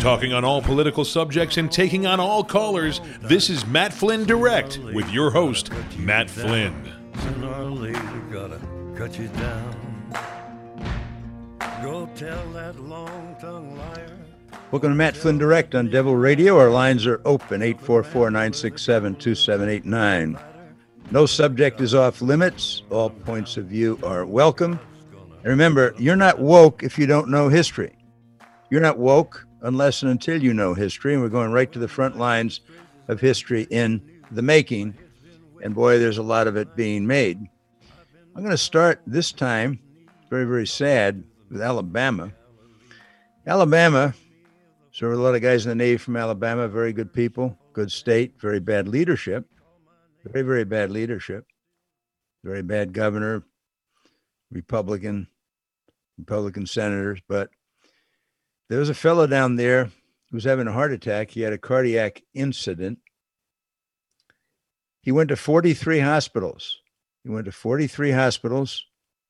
Talking on all political subjects and taking on all callers, this is Matt Flynn Direct with your host, Matt Flynn. Sooner or later, gotta cut you down. Go tell that long-tongued liar. Welcome to Matt Flynn Direct on Devil Radio. Our lines are open, 844-967-2789. No subject is off limits. All points of view are welcome. And remember, you're not woke if you don't know history. You're not woke unless and until you know history. And we're going right to the front lines of history in the making. And boy, there's a lot of it being made. I'm going to start this time, very, very sad, with Alabama. Alabama, so a lot of guys in the Navy from Alabama, very good people, good state, very bad leadership. Very, very bad leadership. Very bad governor, Republican senators. But there was a fellow down there who was having a heart attack. He had a cardiac incident. He went to 43 hospitals. 43 hospitals.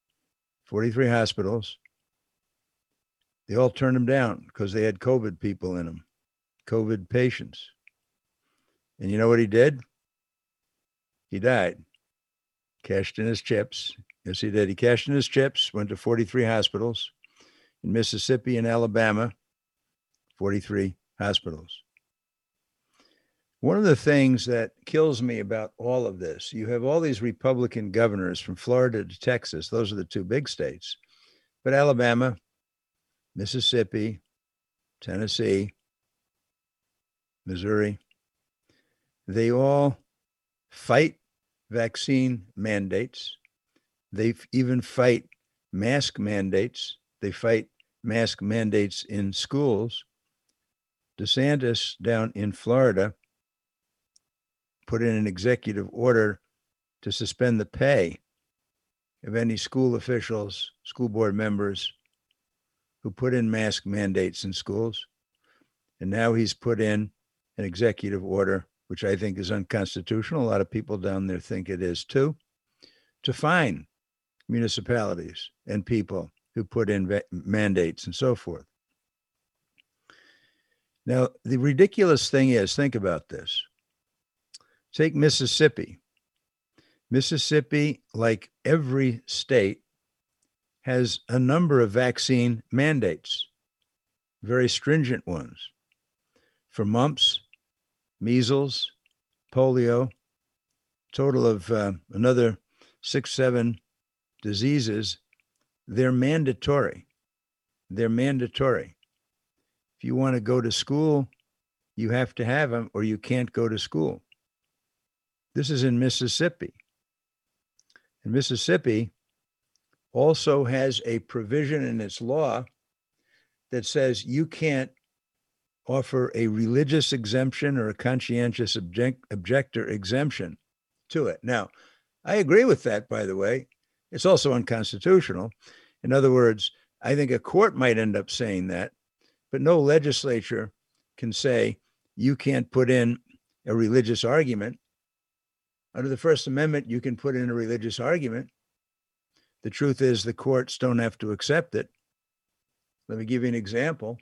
They all turned him down because they had COVID people in them, COVID patients. And you know what he did? He died, cashed in his chips. Yes, he did. He cashed in his chips, went to 43 hospitals in Mississippi and Alabama, 43 hospitals. One of the things that kills me about all of this, you have all these Republican governors from Florida to Texas. Those are the two big states. But Alabama, Mississippi, Tennessee, Missouri, they all fight vaccine mandates. They even fight mask mandates. They fight mask mandates in schools. DeSantis down in Florida put in an executive order to suspend the pay of any school officials, school board members who put in mask mandates in schools. And now he's put in an executive order, which I think is unconstitutional. A lot of people down there think it is too, to fine municipalities and people who put in mandates and so forth. Now, the ridiculous thing is, think about this. Take Mississippi. Mississippi, like every state, has a number of vaccine mandates, very stringent ones, for mumps, measles, polio, total of another 6-7 diseases. They're mandatory. If you want to go to school, you have to have them or you can't go to school. This is in Mississippi. And Mississippi also has a provision in its law that says you can't offer a religious exemption or a conscientious objector exemption to it. Now, I agree with that, by the way. It's also unconstitutional. In other words, I think a court might end up saying that, but no legislature can say you can't put in a religious argument. Under the First Amendment, you can put in a religious argument. The truth is the courts don't have to accept it. Let me give you an example.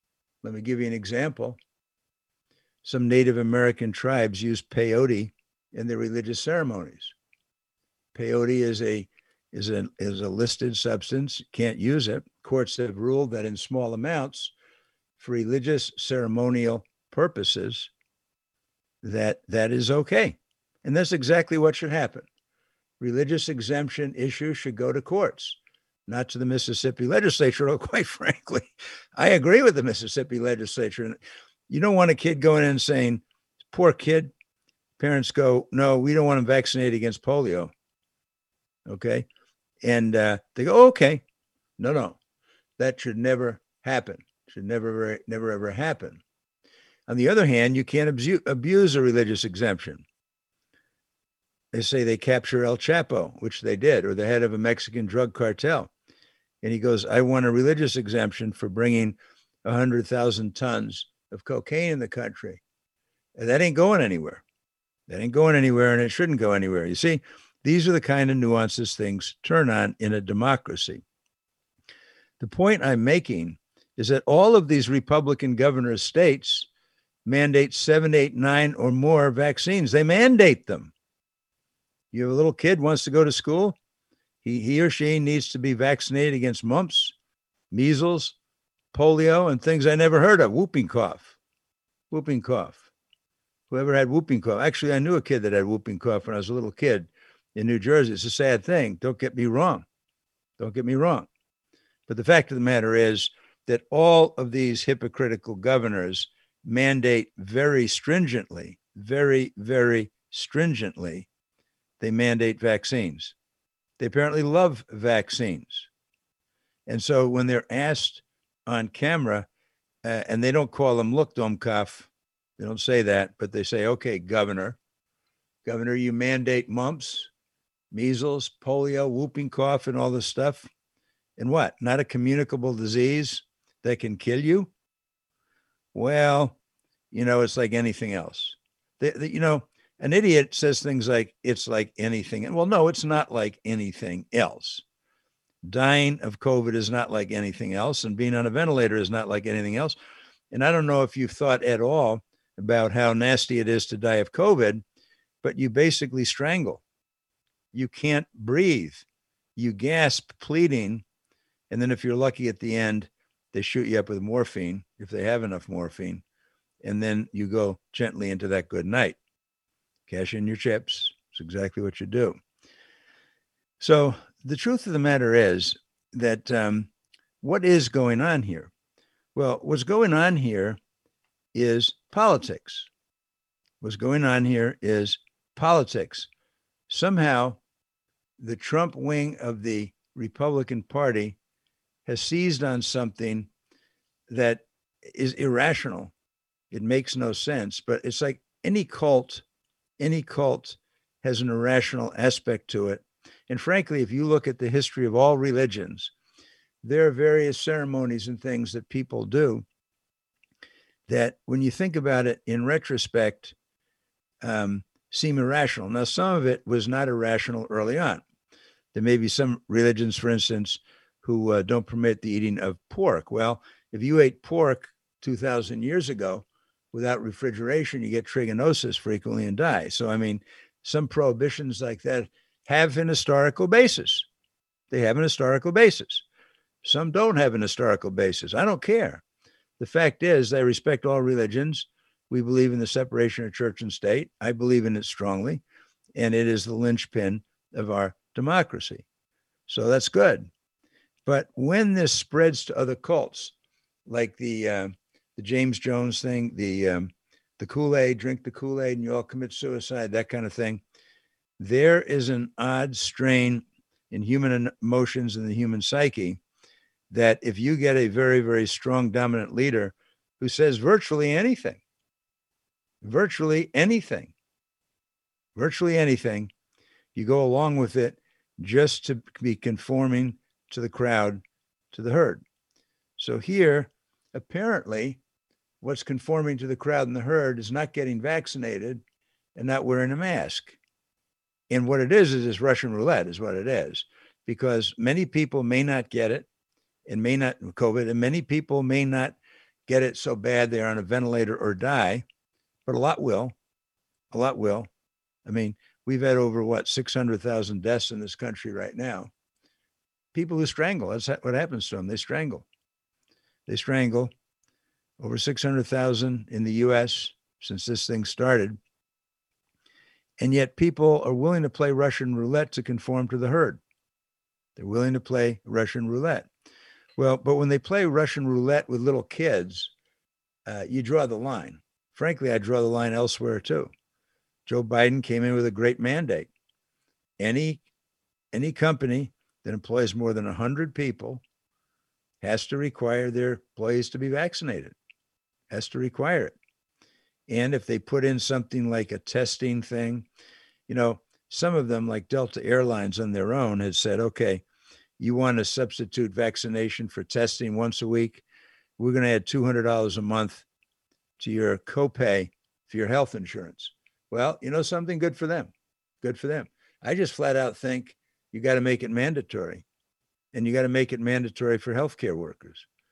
Some Native American tribes use peyote in their religious ceremonies. Peyote is a listed substance. Can't use it. Courts have ruled that in small amounts for religious ceremonial purposes, that is okay. And that's exactly what should happen. Religious exemption issues should go to courts, not to the Mississippi legislature. Or quite frankly, I agree with the Mississippi legislature. You don't want a kid going in and saying, poor kid. Parents go, no, we don't want him vaccinated against polio. Okay. And they go, okay. No, that should never happen. Should never, ever happen. On the other hand, you can't abuse a religious exemption. They say they capture El Chapo, which they did, or the head of a Mexican drug cartel. And he goes, I want a religious exemption for bringing 100,000 tons of cocaine in the country. And that ain't going anywhere. And it shouldn't go anywhere. You see, these are the kind of nuances things turn on in a democracy. The point I'm making is that all of these Republican governor states mandate 7, 8, 9 or more vaccines. They mandate them. You have a little kid wants to go to school, he or she needs to be vaccinated against mumps, measles, polio, and things I never heard of. Whooping cough. Whooping cough. Whoever had whooping cough? Actually, I knew a kid that had whooping cough when I was a little kid in New Jersey. It's a sad thing. Don't get me wrong. Don't get me wrong. But the fact of the matter is that all of these hypocritical governors mandate very stringently, very, very stringently, they mandate vaccines. They apparently love vaccines. And so when they're asked on camera, and they don't call them, look, Domkopf, they don't say that, but they say, okay, Governor, you mandate mumps, measles, polio, whooping cough, and all this stuff. And what? Not a communicable disease that can kill you? Well, it's like anything else. An idiot says things like, it's like anything. Well, no, it's not like anything else. Dying of COVID is not like anything else, and being on a ventilator is not like anything else. And I don't know if you've thought at all about how nasty it is to die of COVID, but you basically strangle. You can't breathe. You gasp, pleading. And then if you're lucky at the end, they shoot you up with morphine, if they have enough morphine. And then you go gently into that good night. Cash in your chips. It's exactly what you do. So the truth of the matter is that what is going on here? Well, what's going on here is politics. What's going on here is politics. Somehow, the Trump wing of the Republican Party has seized on something that is irrational. It makes no sense, but it's like any cult has an irrational aspect to it. And frankly, if you look at the history of all religions, there are various ceremonies and things that people do that, when you think about it in retrospect, seem irrational. Now, some of it was not irrational early on. There may be some religions, for instance, who don't permit the eating of pork. Well, if you ate pork 2,000 years ago without refrigeration, you get trichinosis frequently and die. So, I mean, some prohibitions like that have an historical basis. They have an historical basis. Some don't have an historical basis. I don't care. The fact is, I respect all religions. We believe in the separation of church and state. I believe in it strongly, and it is the linchpin of our democracy. So that's good. But when this spreads to other cults, like the James Jones thing, the Kool-Aid, drink the Kool-Aid and you all commit suicide, that kind of thing, there is an odd strain in human emotions and the human psyche that if you get a very, very strong dominant leader who says virtually anything, you go along with it just to be conforming to the crowd, to the herd. So here, apparently, what's conforming to the crowd and the herd is not getting vaccinated and not wearing a mask. And what it is Russian roulette is what it is, because many people may not get it and may not COVID, and many people may not get it so bad they're on a ventilator or die, but a lot will. I mean, we've had over 600,000 deaths in this country right now. People who strangle, that's what happens to them. They strangle. Over 600,000 in the US since this thing started. And yet people are willing to play Russian roulette to conform to the herd. They're willing to play Russian roulette. Well, but when they play Russian roulette with little kids, you draw the line. Frankly, I draw the line elsewhere too. Joe Biden came in with a great mandate. Any company that employs more than 100 people has to require their employees to be vaccinated, has to require it. And if they put in something like a testing thing, some of them, like Delta Airlines on their own, had said, okay, you want to substitute vaccination for testing once a week, we're going to add $200 a month to your copay for your health insurance. Well, something, good for them. Good for them. I just flat out think you got to make it mandatory, and you got to make it mandatory for healthcare workers.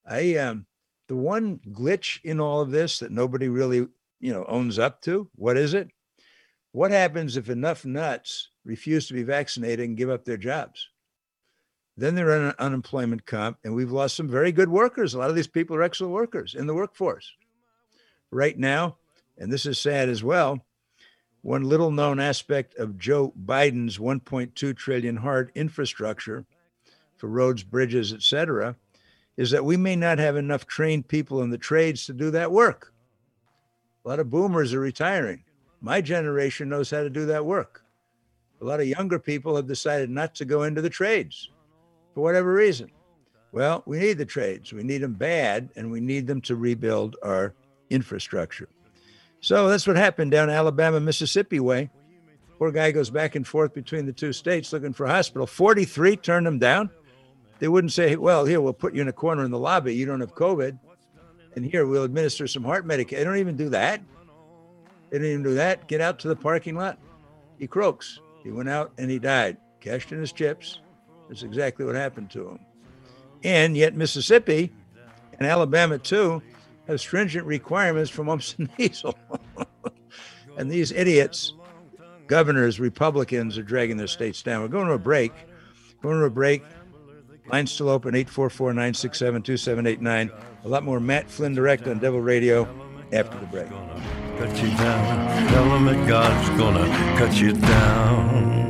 The one glitch in all of this that nobody really, owns up to, what is it? What happens if enough nuts refuse to be vaccinated and give up their jobs? Then they're on an unemployment comp, and we've lost some very good workers. A lot of these people are excellent workers in the workforce. Right now, and this is sad as well, one little known aspect of Joe Biden's $1.2 trillion hard infrastructure for roads, bridges, et cetera, is that we may not have enough trained people in the trades to do that work. A lot of boomers are retiring. My generation knows how to do that work. A lot of younger people have decided not to go into the trades for whatever reason. Well, we need the trades. We need them bad, and we need them to rebuild our infrastructure. So that's what happened down Alabama, Mississippi way. Poor guy goes back and forth between the two states looking for a hospital. 43 turned him down. They wouldn't say, well, here, we'll put you in a corner in the lobby. You don't have COVID. And here, we'll administer some heart medication. They don't even do that. They didn't even do that. Get out to the parking lot. He croaks. He went out and he died. Cashed in his chips. That's exactly what happened to him. And yet Mississippi and Alabama, too, have stringent requirements for mumps and measles. And these idiots, governors, Republicans, are dragging their states down. We're going to a break. Line's still open, 844-967-2789. A lot more Matt Flynn Direct on Devil Radio after the break. Cut you down. Tell them that God's gonna cut you down.